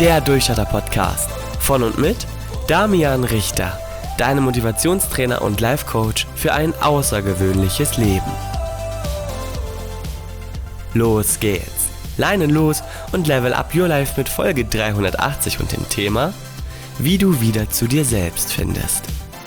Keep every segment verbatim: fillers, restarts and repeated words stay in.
der Durchstarter-Podcast von und mit Damian Richter, deinem Motivationstrainer und Life-Coach für ein außergewöhnliches Leben. Los geht's! Leinen los und level up your life mit Folge dreihundertachtzig und dem Thema, wie du wieder zu dir selbst findest.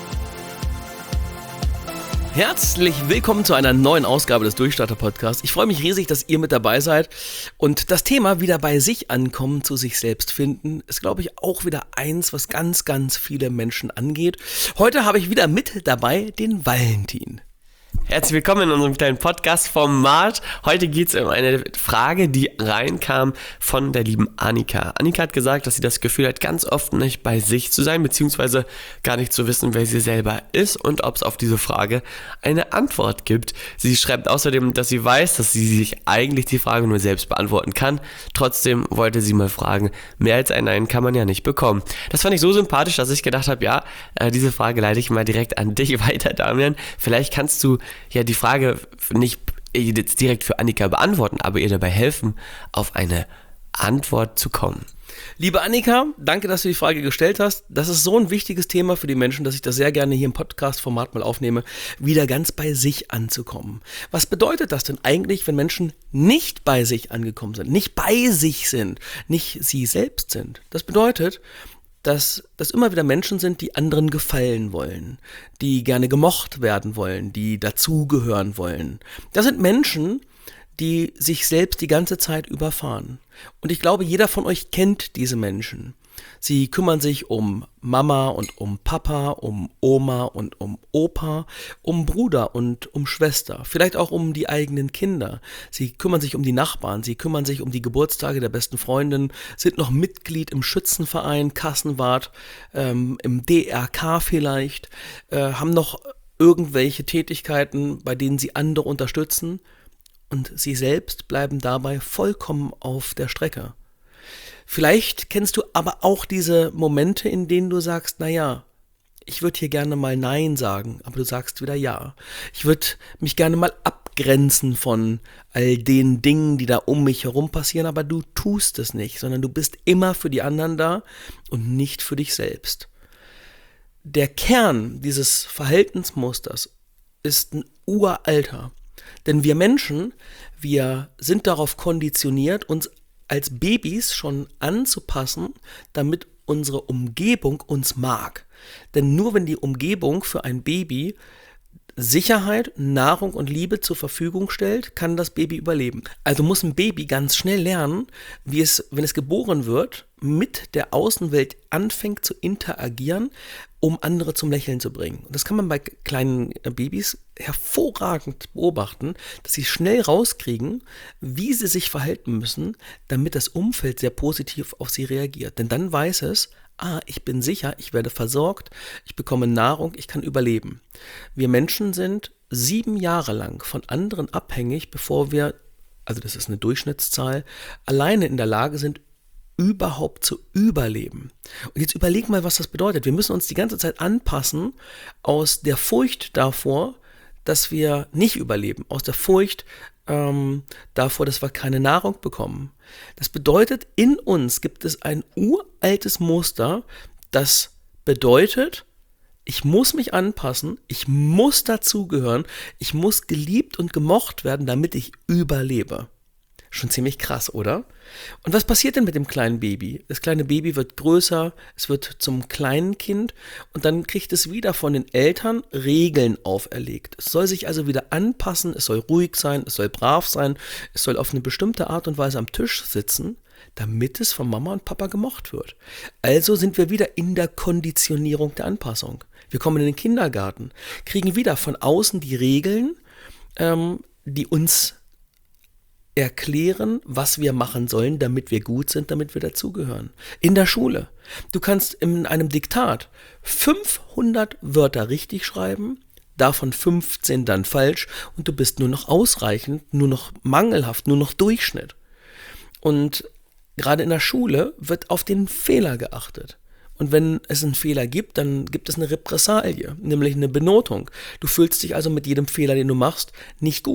Herzlich willkommen zu einer neuen Ausgabe des Durchstarter-Podcasts. Ich freue mich riesig, dass ihr mit dabei seid. Und das Thema wieder bei sich ankommen, zu sich selbst finden, ist, glaube ich, auch wieder eins, was ganz, ganz viele Menschen angeht. Heute habe ich wieder mit dabei den Valentin. Herzlich willkommen in unserem kleinen Podcast-Format. Heute geht es um eine Frage, die reinkam von der lieben Annika. Annika hat gesagt, dass sie das Gefühl hat, ganz oft nicht bei sich zu sein, beziehungsweise gar nicht zu wissen, wer sie selber ist und ob es auf diese Frage eine Antwort gibt. Sie schreibt außerdem, dass sie weiß, dass sie sich eigentlich die Frage nur selbst beantworten kann. Trotzdem wollte sie mal fragen, mehr als ein Nein kann man ja nicht bekommen. Das fand ich so sympathisch, dass ich gedacht habe, ja, diese Frage leite ich mal direkt an dich weiter, Damian. Vielleicht kannst du ja die Frage nicht jetzt direkt für Annika beantworten, aber ihr dabei helfen, auf eine Antwort zu kommen. Liebe Annika, danke, dass du die Frage gestellt hast. Das ist so ein wichtiges Thema für die Menschen, dass ich das sehr gerne hier im Podcast-Format mal aufnehme, wieder ganz bei sich anzukommen. Was bedeutet das denn eigentlich, wenn Menschen nicht bei sich angekommen sind, nicht bei sich sind, nicht sie selbst sind? Das bedeutet, dass das immer wieder Menschen sind, die anderen gefallen wollen, die gerne gemocht werden wollen, die dazugehören wollen. Das sind Menschen, die sich selbst die ganze Zeit überfahren. Und ich glaube, jeder von euch kennt diese Menschen. Sie kümmern sich um Mama und um Papa, um Oma und um Opa, um Bruder und um Schwester, vielleicht auch um die eigenen Kinder. Sie kümmern sich um die Nachbarn, sie kümmern sich um die Geburtstage der besten Freundin, sind noch Mitglied im Schützenverein, Kassenwart, ähm, im D R K vielleicht, äh, haben noch irgendwelche Tätigkeiten, bei denen sie andere unterstützen und sie selbst bleiben dabei vollkommen auf der Strecke. Vielleicht kennst du aber auch diese Momente, in denen du sagst, naja, ich würde hier gerne mal Nein sagen, aber du sagst wieder Ja. Ich würde mich gerne mal abgrenzen von all den Dingen, die da um mich herum passieren, aber du tust es nicht, sondern du bist immer für die anderen da und nicht für dich selbst. Der Kern dieses Verhaltensmusters ist ein uralter, denn wir Menschen, wir sind darauf konditioniert, uns als Babys schon anzupassen, damit unsere Umgebung uns mag. Denn nur wenn die Umgebung für ein Baby Sicherheit, Nahrung und Liebe zur Verfügung stellt, kann das Baby überleben. Also muss ein Baby ganz schnell lernen, wie es, wenn es geboren wird, mit der Außenwelt anfängt zu interagieren, um andere zum Lächeln zu bringen. Und das kann man bei kleinen Babys hervorragend beobachten, dass sie schnell rauskriegen, wie sie sich verhalten müssen, damit das Umfeld sehr positiv auf sie reagiert. Denn dann weiß es, ah, ich bin sicher, ich werde versorgt, ich bekomme Nahrung, ich kann überleben. Wir Menschen sind sieben Jahre lang von anderen abhängig, bevor wir, also das ist eine Durchschnittszahl, alleine in der Lage sind, überhaupt zu überleben. Und jetzt überleg mal, was das bedeutet. Wir müssen uns die ganze Zeit anpassen aus der Furcht davor, dass wir nicht überleben, aus der Furcht ähm, davor, dass wir keine Nahrung bekommen. Das bedeutet, in uns gibt es ein uraltes Muster, das bedeutet, ich muss mich anpassen, ich muss dazugehören, ich muss geliebt und gemocht werden, damit ich überlebe. Schon ziemlich krass, oder? Und was passiert denn mit dem kleinen Baby? Das kleine Baby wird größer, es wird zum kleinen Kind und dann kriegt es wieder von den Eltern Regeln auferlegt. Es soll sich also wieder anpassen, es soll ruhig sein, es soll brav sein, es soll auf eine bestimmte Art und Weise am Tisch sitzen, damit es von Mama und Papa gemocht wird. Also sind wir wieder in der Konditionierung der Anpassung. Wir kommen in den Kindergarten, kriegen wieder von außen die Regeln, ähm, die uns erklären, was wir machen sollen, damit wir gut sind, damit wir dazugehören. In der Schule. Du kannst in einem Diktat fünfhundert Wörter richtig schreiben, davon fünfzehn dann falsch und du bist nur noch ausreichend, nur noch mangelhaft, nur noch Durchschnitt. Und gerade in der Schule wird auf den Fehler geachtet. Und wenn es einen Fehler gibt, dann gibt es eine Repressalie, nämlich eine Benotung. Du fühlst dich also mit jedem Fehler, den du machst, nicht gut.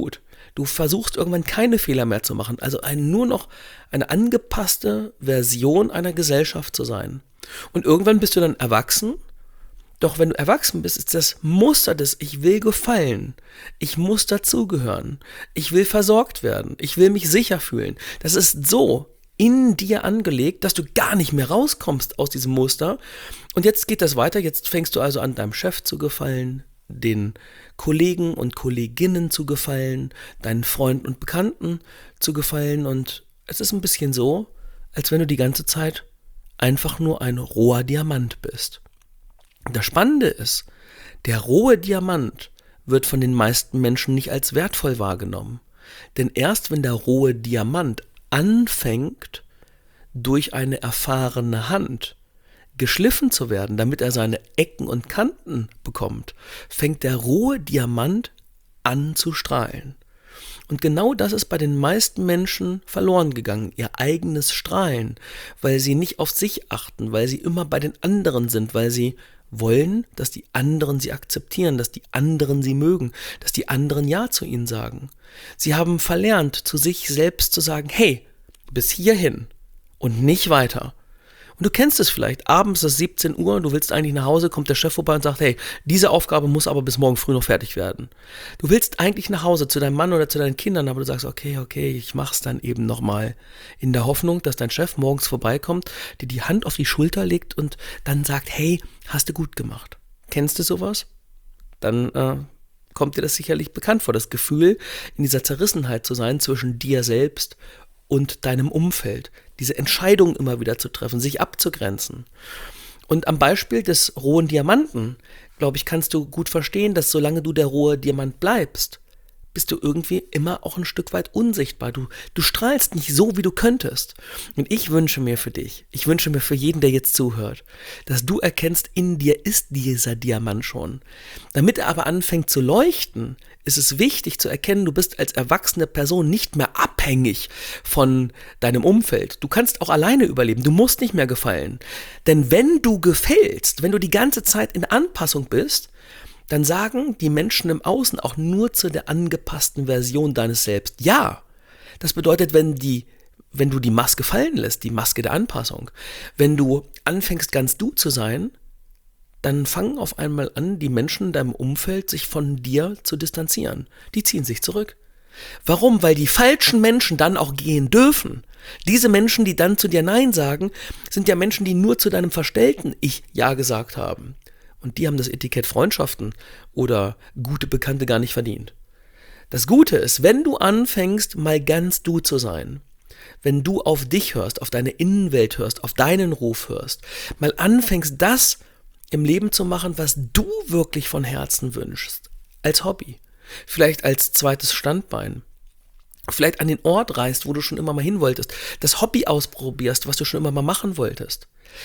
Du versuchst irgendwann keine Fehler mehr zu machen, also ein, nur noch eine angepasste Version einer Gesellschaft zu sein. Und irgendwann bist du dann erwachsen, doch wenn du erwachsen bist, ist das Muster des Ich will gefallen, ich muss dazugehören, ich will versorgt werden, ich will mich sicher fühlen. Das ist so in dir angelegt, dass du gar nicht mehr rauskommst aus diesem Muster. Und jetzt geht das weiter, jetzt fängst du also an, deinem Chef zu gefallen, den Kollegen und Kolleginnen zu gefallen, deinen Freunden und Bekannten zu gefallen. Und es ist ein bisschen so, als wenn du die ganze Zeit einfach nur ein roher Diamant bist. Das Spannende ist, der rohe Diamant wird von den meisten Menschen nicht als wertvoll wahrgenommen. Denn erst wenn der rohe Diamant anfängt, durch eine erfahrene Hand geschliffen zu werden, damit er seine Ecken und Kanten bekommt, fängt der rohe Diamant an zu strahlen. Und genau das ist bei den meisten Menschen verloren gegangen, ihr eigenes Strahlen, weil sie nicht auf sich achten, weil sie immer bei den anderen sind, weil sie wollen, dass die anderen sie akzeptieren, dass die anderen sie mögen, dass die anderen Ja zu ihnen sagen. Sie haben verlernt, zu sich selbst zu sagen, hey, bis hierhin und nicht weiter. Und du kennst es vielleicht, abends ist siebzehn Uhr, du willst eigentlich nach Hause, kommt der Chef vorbei und sagt, hey, diese Aufgabe muss aber bis morgen früh noch fertig werden. Du willst eigentlich nach Hause zu deinem Mann oder zu deinen Kindern, aber du sagst, okay, okay, ich mach's dann eben nochmal. In der Hoffnung, dass dein Chef morgens vorbeikommt, dir die Hand auf die Schulter legt und dann sagt, hey, hast du gut gemacht. Kennst du sowas? Dann äh, kommt dir das sicherlich bekannt vor, das Gefühl, in dieser Zerrissenheit zu sein zwischen dir selbst und deinem Umfeld, diese Entscheidung immer wieder zu treffen, sich abzugrenzen. Und am Beispiel des rohen Diamanten, glaube ich, kannst du gut verstehen, dass solange du der rohe Diamant bleibst, bist du irgendwie immer auch ein Stück weit unsichtbar. Du, du strahlst nicht so, wie du könntest. Und ich wünsche mir für dich, ich wünsche mir für jeden, der jetzt zuhört, dass du erkennst, in dir ist dieser Diamant schon. Damit er aber anfängt zu leuchten, ist es wichtig zu erkennen, du bist als erwachsene Person nicht mehr abhängig von deinem Umfeld. Du kannst auch alleine überleben, du musst nicht mehr gefallen. Denn wenn du gefällst, wenn du die ganze Zeit in Anpassung bist, dann sagen die Menschen im Außen auch nur zu der angepassten Version deines Selbst ja. Das bedeutet, wenn die, wenn du die Maske fallen lässt, die Maske der Anpassung, wenn du anfängst, ganz du zu sein, dann fangen auf einmal an, die Menschen in deinem Umfeld sich von dir zu distanzieren. Die ziehen sich zurück. Warum? Weil die falschen Menschen dann auch gehen dürfen. Diese Menschen, die dann zu dir Nein sagen, sind ja Menschen, die nur zu deinem verstellten Ich Ja gesagt haben. Und die haben das Etikett Freundschaften oder gute Bekannte gar nicht verdient. Das Gute ist, wenn du anfängst, mal ganz du zu sein, wenn du auf dich hörst, auf deine Innenwelt hörst, auf deinen Ruf hörst, mal anfängst, das im Leben zu machen, was du wirklich von Herzen wünschst, als Hobby, vielleicht als zweites Standbein, vielleicht an den Ort reist, wo du schon immer mal hin wolltest, das Hobby ausprobierst, was du schon immer mal machen wolltest.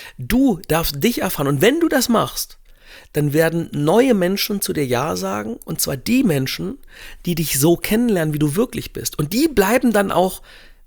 Du darfst dich erfahren und wenn du das machst, dann werden neue Menschen zu dir Ja sagen und zwar die Menschen, die dich so kennenlernen, wie du wirklich bist und die bleiben dann auch,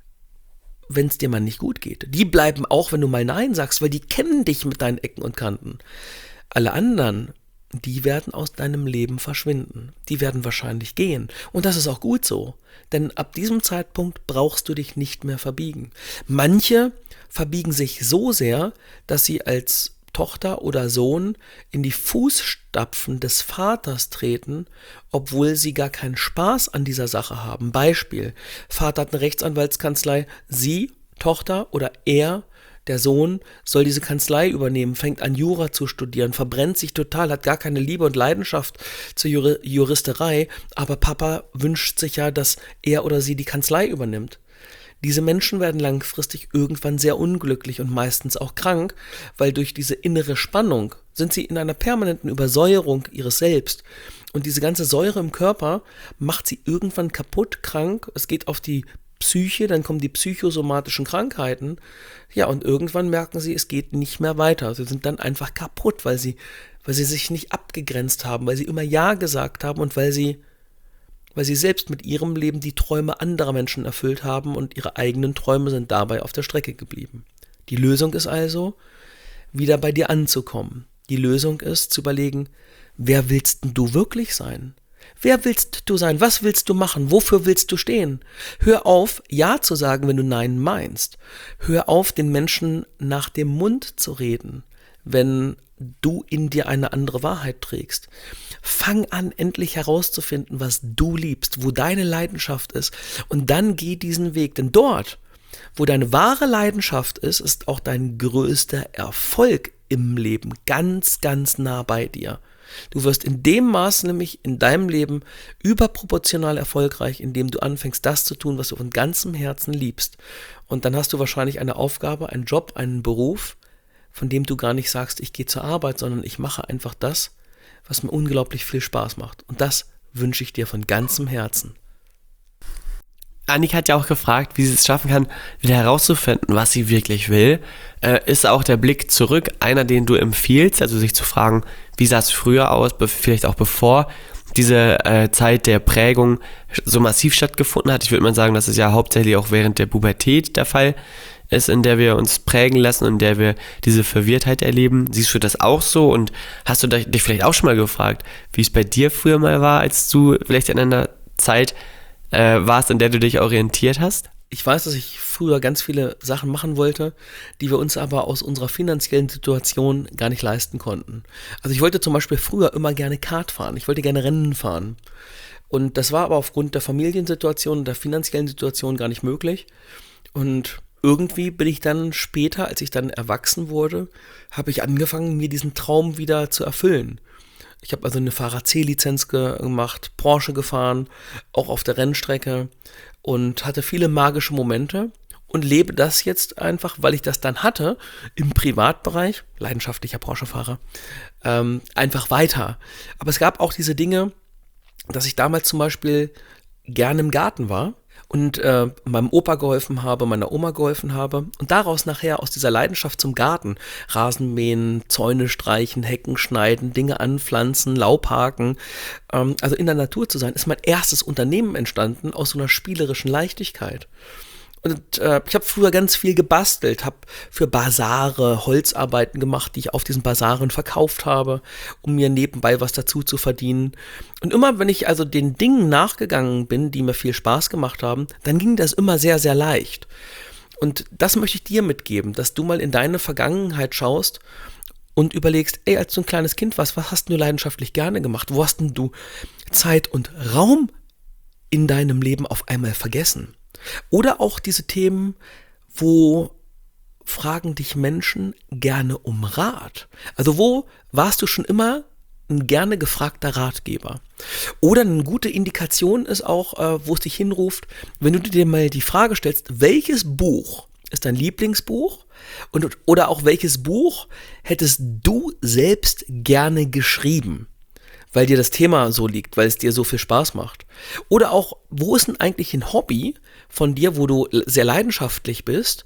wenn es dir mal nicht gut geht. Die bleiben auch, wenn du mal Nein sagst, weil die kennen dich mit deinen Ecken und Kanten. Alle anderen, die werden aus deinem Leben verschwinden. Die werden wahrscheinlich gehen. Und das ist auch gut so. Denn ab diesem Zeitpunkt brauchst du dich nicht mehr verbiegen. Manche verbiegen sich so sehr, dass sie als Tochter oder Sohn in die Fußstapfen des Vaters treten, obwohl sie gar keinen Spaß an dieser Sache haben. Beispiel, Vater hat eine Rechtsanwaltskanzlei, sie, Tochter oder er, der Sohn, soll diese Kanzlei übernehmen, fängt an Jura zu studieren, verbrennt sich total, hat gar keine Liebe und Leidenschaft zur Jur- Juristerei, aber Papa wünscht sich ja, dass er oder sie die Kanzlei übernimmt. Diese Menschen werden langfristig irgendwann sehr unglücklich und meistens auch krank, weil durch diese innere Spannung sind sie in einer permanenten Übersäuerung ihres Selbst. Und diese ganze Säure im Körper macht sie irgendwann kaputt, krank. Es geht auf die Psyche, dann kommen die psychosomatischen Krankheiten. Ja, und irgendwann merken sie, es geht nicht mehr weiter. Sie sind dann einfach kaputt, weil sie, weil sie sich nicht abgegrenzt haben, weil sie immer Ja gesagt haben und weil sie weil sie selbst mit ihrem Leben die Träume anderer Menschen erfüllt haben und ihre eigenen Träume sind dabei auf der Strecke geblieben. Die Lösung ist also, wieder bei dir anzukommen. Die Lösung ist, zu überlegen, wer willst denn du wirklich sein? Wer willst du sein? Was willst du machen? Wofür willst du stehen? Hör auf, Ja zu sagen, wenn du Nein meinst. Hör auf, den Menschen nach dem Mund zu reden, wenn du in dir eine andere Wahrheit trägst. Fang an, endlich herauszufinden, was du liebst, wo deine Leidenschaft ist, und dann geh diesen Weg. Denn dort, wo deine wahre Leidenschaft ist, ist auch dein größter Erfolg im Leben ganz, ganz nah bei dir. Du wirst in dem Maß nämlich in deinem Leben überproportional erfolgreich, indem du anfängst, das zu tun, was du von ganzem Herzen liebst. Und dann hast du wahrscheinlich eine Aufgabe, einen Job, einen Beruf, von dem du gar nicht sagst, ich gehe zur Arbeit, sondern ich mache einfach das, was mir unglaublich viel Spaß macht. Und das wünsche ich dir von ganzem Herzen. Annika hat ja auch gefragt, wie sie es schaffen kann, wieder herauszufinden, was sie wirklich will. Äh, ist auch der Blick zurück einer, den du empfiehlst, also sich zu fragen, wie sah es früher aus, be- vielleicht auch bevor diese äh, Zeit der Prägung so massiv stattgefunden hat. Ich würde mal sagen, das ist ja hauptsächlich auch während der Pubertät der Fall ist, in der wir uns prägen lassen, in der wir diese Verwirrtheit erleben. Siehst du das auch so, und hast du dich vielleicht auch schon mal gefragt, wie es bei dir früher mal war, als du vielleicht in einer Zeit äh, warst, in der du dich orientiert hast? Ich weiß, dass ich früher ganz viele Sachen machen wollte, die wir uns aber aus unserer finanziellen Situation gar nicht leisten konnten. Also ich wollte zum Beispiel früher immer gerne Kart fahren, ich wollte gerne Rennen fahren. Und das war aber aufgrund der Familiensituation und der finanziellen Situation gar nicht möglich. Und irgendwie bin ich dann später, als ich dann erwachsen wurde, habe ich angefangen, mir diesen Traum wieder zu erfüllen. Ich habe also eine Fahrer-C-Lizenz ge- gemacht, Porsche gefahren, auch auf der Rennstrecke, und hatte viele magische Momente und lebe das jetzt einfach, weil ich das dann hatte, im Privatbereich, leidenschaftlicher Porsche-Fahrer, ähm, einfach weiter. Aber es gab auch diese Dinge, dass ich damals zum Beispiel gerne im Garten war und äh, meinem Opa geholfen habe, meiner Oma geholfen habe, und daraus nachher aus dieser Leidenschaft zum Garten, Rasenmähen, Zäune streichen, Hecken schneiden, Dinge anpflanzen, Laubhaken, ähm, also in der Natur zu sein, ist mein erstes Unternehmen entstanden aus so einer spielerischen Leichtigkeit. Und äh, ich habe früher ganz viel gebastelt, habe für Basare Holzarbeiten gemacht, die ich auf diesen Basaren verkauft habe, um mir nebenbei was dazu zu verdienen. Und immer, wenn ich also den Dingen nachgegangen bin, die mir viel Spaß gemacht haben, dann ging das immer sehr, sehr leicht. Und das möchte ich dir mitgeben, dass du mal in deine Vergangenheit schaust und überlegst, ey, als du ein kleines Kind warst, was hast du leidenschaftlich gerne gemacht? Wo hast denn du Zeit und Raum in deinem Leben auf einmal vergessen? Oder auch diese Themen, wo fragen dich Menschen gerne um Rat? Also wo warst du schon immer ein gerne gefragter Ratgeber? Oder eine gute Indikation ist auch, äh, wo es dich hinruft, wenn du dir mal die Frage stellst, welches Buch ist dein Lieblingsbuch? Und, oder auch welches Buch hättest du selbst gerne geschrieben? Weil dir das Thema so liegt, weil es dir so viel Spaß macht. Oder auch, wo ist denn eigentlich ein Hobby von dir, wo du sehr leidenschaftlich bist,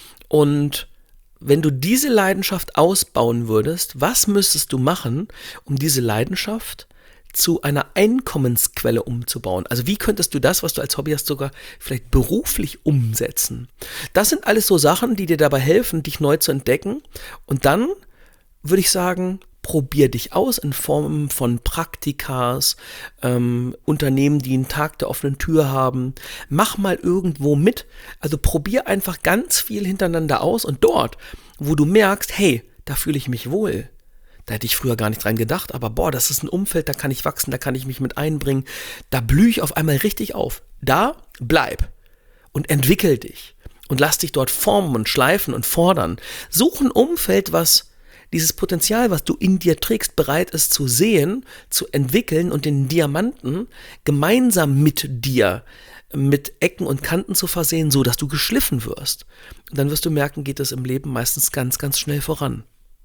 und wenn du diese Leidenschaft ausbauen würdest, was müsstest du machen, um diese Leidenschaft zu einer Einkommensquelle umzubauen? Also wie könntest du das, was du als Hobby hast, sogar vielleicht beruflich umsetzen? Das sind alles so Sachen, die dir dabei helfen, dich neu zu entdecken, und dann würde ich sagen, probier dich aus in Form von Praktikas, ähm, Unternehmen, die einen Tag der offenen Tür haben. Mach mal irgendwo mit. Also probier einfach ganz viel hintereinander aus, und dort, wo du merkst, hey, da fühle ich mich wohl. Da hätte ich früher gar nicht dran gedacht, aber boah, das ist ein Umfeld, da kann ich wachsen, da kann ich mich mit einbringen. Da blühe ich auf einmal richtig auf. Da bleib und entwickel dich und lass dich dort formen und schleifen und fordern. Such ein Umfeld, was dieses Potenzial, was du in dir trägst, bereit ist zu sehen, zu entwickeln und den Diamanten gemeinsam mit dir mit Ecken und Kanten zu versehen, so dass du geschliffen wirst. Und dann wirst du merken, geht es im Leben meistens ganz, ganz schnell voran.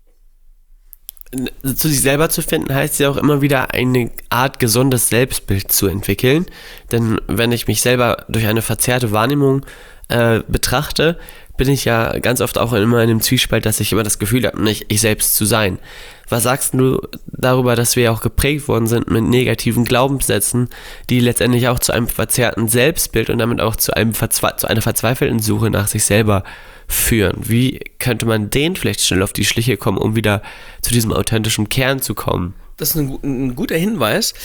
Zu sich selber zu finden, heißt ja auch immer wieder eine Art gesundes Selbstbild zu entwickeln. Denn wenn ich mich selber durch eine verzerrte Wahrnehmung äh, betrachte, bin ich ja ganz oft auch immer in einem Zwiespalt, dass ich immer das Gefühl habe, nicht ich selbst zu sein. Was sagst du darüber, dass wir auch geprägt worden sind mit negativen Glaubenssätzen, die letztendlich auch zu einem verzerrten Selbstbild und damit auch zu, einem Verzwe- zu einer verzweifelten Suche nach sich selber führen? Wie könnte man denen vielleicht schnell auf die Schliche kommen, um wieder zu diesem authentischen Kern zu kommen? Das ist ein, ein guter Hinweis.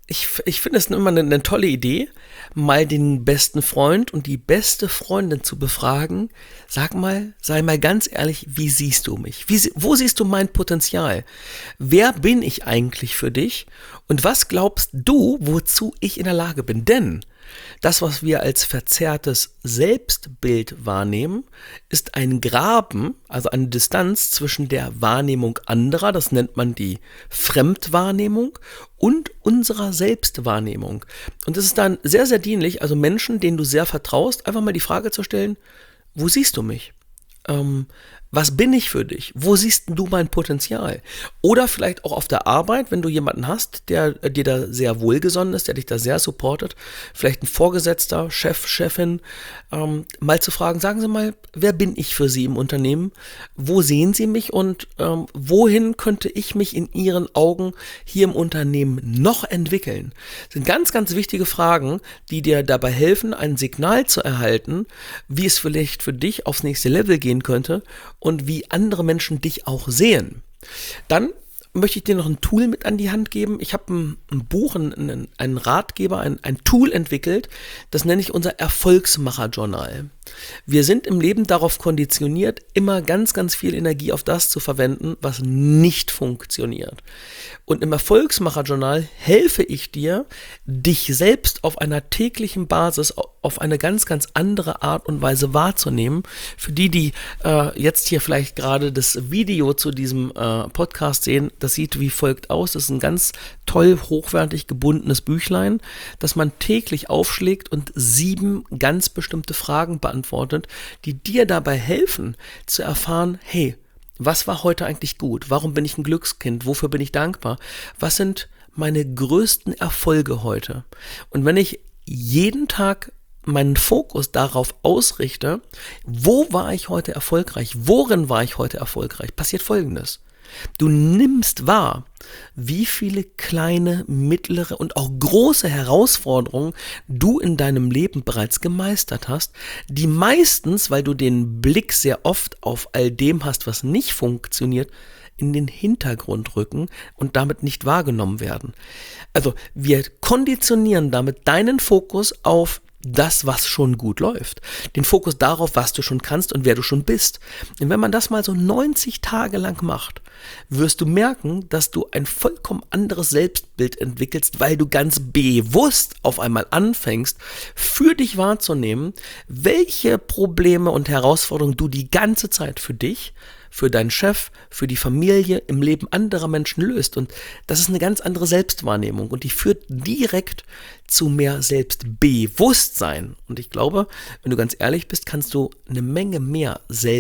Ich, ich finde es immer eine, eine tolle Idee, mal den besten Freund und die beste Freundin zu befragen. Sag mal, sei mal ganz ehrlich, wie siehst du mich? Wie, wo siehst du mein Potenzial? Wer bin ich eigentlich für dich? Und was glaubst du, wozu ich in der Lage bin? Denn das, was wir als verzerrtes Selbstbild wahrnehmen, ist ein Graben, also eine Distanz zwischen der Wahrnehmung anderer, das nennt man die Fremdwahrnehmung, und unserer Selbstwahrnehmung. Und es ist dann sehr, sehr dienlich, also Menschen, denen du sehr vertraust, einfach mal die Frage zu stellen, wo siehst du mich? Ähm, was bin ich für dich? Wo siehst du mein Potenzial? Oder vielleicht auch auf der Arbeit, wenn du jemanden hast, der dir da sehr wohlgesonnen ist, der dich da sehr supportet, vielleicht ein Vorgesetzter, Chef, Chefin, ähm, mal zu fragen, sagen Sie mal, wer bin ich für Sie im Unternehmen? Wo sehen Sie mich und ähm, wohin könnte ich mich in Ihren Augen hier im Unternehmen noch entwickeln? Das sind ganz, ganz wichtige Fragen, die dir dabei helfen, ein Signal zu erhalten, wie es vielleicht für dich aufs nächste Level gehen könnte und wie andere Menschen dich auch sehen. Dann möchte ich dir noch ein Tool mit an die Hand geben. Ich habe ein, ein Buch, ein, ein Ratgeber, ein, ein Tool entwickelt, das nenne ich unser Erfolgsmacher-Journal. Wir sind im Leben darauf konditioniert, immer ganz, ganz viel Energie auf das zu verwenden, was nicht funktioniert. Und im Erfolgsmacher-Journal helfe ich dir, dich selbst auf einer täglichen Basis auf eine ganz, ganz andere Art und Weise wahrzunehmen. Für die, die äh, jetzt hier vielleicht gerade das Video zu diesem äh, Podcast sehen, das sieht wie folgt aus. Das ist ein ganz toll, hochwertig gebundenes Büchlein, das man täglich aufschlägt und sieben ganz bestimmte Fragen beantwortet, die dir dabei helfen zu erfahren, hey, was war heute eigentlich gut? Warum bin ich ein Glückskind? Wofür bin ich dankbar? Was sind meine größten Erfolge heute? Und wenn ich jeden Tag meinen Fokus darauf ausrichte, wo war ich heute erfolgreich? Worin war ich heute erfolgreich? Passiert Folgendes. Du nimmst wahr, wie viele kleine, mittlere und auch große Herausforderungen du in deinem Leben bereits gemeistert hast, die meistens, weil du den Blick sehr oft auf all dem hast, was nicht funktioniert, in den Hintergrund rücken und damit nicht wahrgenommen werden. Also wir konditionieren damit deinen Fokus auf das, was schon gut läuft. Den Fokus darauf, was du schon kannst und wer du schon bist. Und wenn man das mal so neunzig Tage lang macht, wirst du merken, dass du ein vollkommen anderes Selbstbild entwickelst, weil du ganz bewusst auf einmal anfängst, für dich wahrzunehmen, welche Probleme und Herausforderungen du die ganze Zeit für dich, für deinen Chef, für die Familie, im Leben anderer Menschen löst. Und das ist eine ganz andere Selbstwahrnehmung und die führt direkt zu mehr Selbstbewusstsein. Und ich glaube, wenn du ganz ehrlich bist, kannst du eine Menge mehr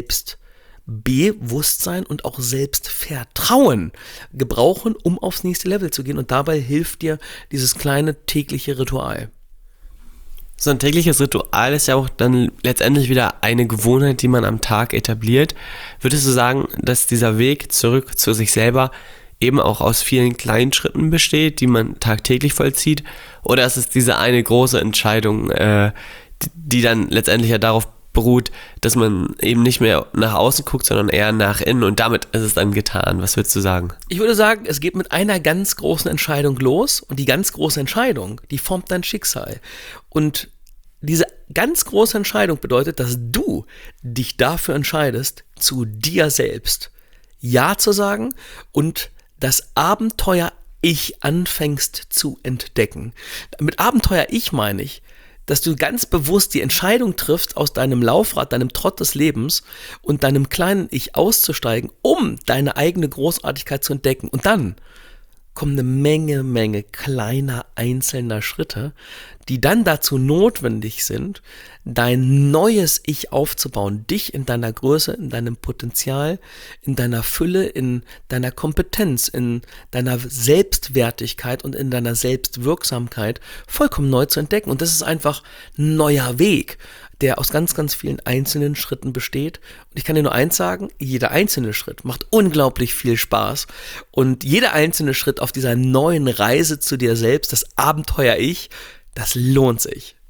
Selbstbewusstsein und auch Selbstvertrauen gebrauchen, um aufs nächste Level zu gehen. Und dabei hilft dir dieses kleine tägliche Ritual. So ein tägliches Ritual ist ja auch dann letztendlich wieder eine Gewohnheit, die man am Tag etabliert. Würdest du sagen, dass dieser Weg zurück zu sich selber eben auch aus vielen kleinen Schritten besteht, die man tagtäglich vollzieht? Oder ist es diese eine große Entscheidung, äh, die, die dann letztendlich ja darauf beruht, dass man eben nicht mehr nach außen guckt, sondern eher nach innen und damit ist es dann getan? Was würdest du sagen? Ich würde sagen, es geht mit einer ganz großen Entscheidung los und die ganz große Entscheidung, die formt dein Schicksal. Und diese ganz große Entscheidung bedeutet, dass du dich dafür entscheidest, zu dir selbst Ja zu sagen und das Abenteuer Ich anfängst zu entdecken. Mit Abenteuer Ich meine ich, dass du ganz bewusst die Entscheidung triffst, aus deinem Laufrad, deinem Trott des Lebens und deinem kleinen Ich auszusteigen, um deine eigene Großartigkeit zu entdecken. Und dann kommen eine Menge, Menge kleiner einzelner Schritte, die dann dazu notwendig sind, dein neues Ich aufzubauen, dich in deiner Größe, in deinem Potenzial, in deiner Fülle, in deiner Kompetenz, in deiner Selbstwertigkeit und in deiner Selbstwirksamkeit vollkommen neu zu entdecken. Und das ist einfach ein neuer Weg, der aus ganz, ganz vielen einzelnen Schritten besteht. Und ich kann dir nur eins sagen, jeder einzelne Schritt macht unglaublich viel Spaß. Und jeder einzelne Schritt auf dieser neuen Reise zu dir selbst, das Abenteuer Ich, das lohnt sich.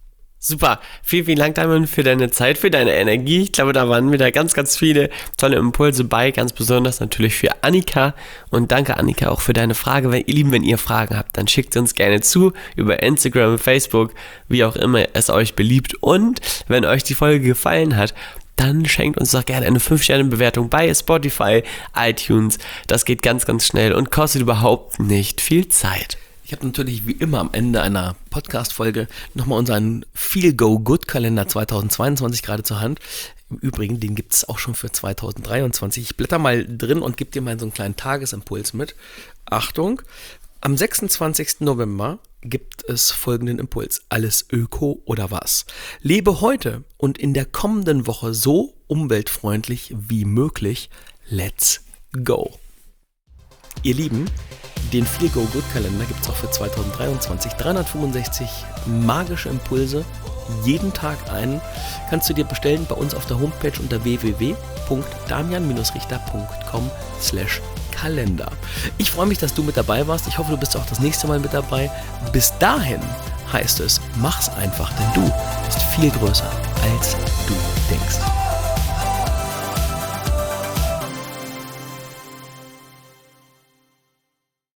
Super, vielen, vielen Dank, Damian, für deine Zeit, für deine Energie. Ich glaube, da waren wieder ganz, ganz viele tolle Impulse bei, ganz besonders natürlich für Annika. Und danke, Annika, auch für deine Frage. Wenn, ihr Lieben, wenn ihr Fragen habt, dann schickt sie uns gerne zu über Instagram, Facebook, wie auch immer es euch beliebt. Und wenn euch die Folge gefallen hat, dann schenkt uns doch gerne eine fünf Sterne Bewertung bei Spotify, iTunes. Das geht ganz, ganz schnell und kostet überhaupt nicht viel Zeit. Ich habe natürlich wie immer am Ende einer Podcast-Folge nochmal unseren Feel-Go-Good-Kalender zweitausendzweiundzwanzig gerade zur Hand. Im Übrigen, den gibt es auch schon für zweitausenddreiundzwanzig. Ich blätter mal drin und gebe dir mal so einen kleinen Tagesimpuls mit. Achtung, am sechsundzwanzigsten November gibt es folgenden Impuls. Alles Öko oder was? Lebe heute und in der kommenden Woche so umweltfreundlich wie möglich. Let's go! Ihr Lieben, den Feel-Go-Good-Kalender gibt es auch für zweitausenddreiundzwanzig. dreihundertfünfundsechzig magische Impulse, jeden Tag einen. Kannst du dir bestellen bei uns auf der Homepage unter w w w punkt damian richter punkt com slash Kalender. Ich freue mich, dass du mit dabei warst. Ich hoffe, du bist auch das nächste Mal mit dabei. Bis dahin heißt es, mach's einfach, denn du bist viel größer, als du denkst.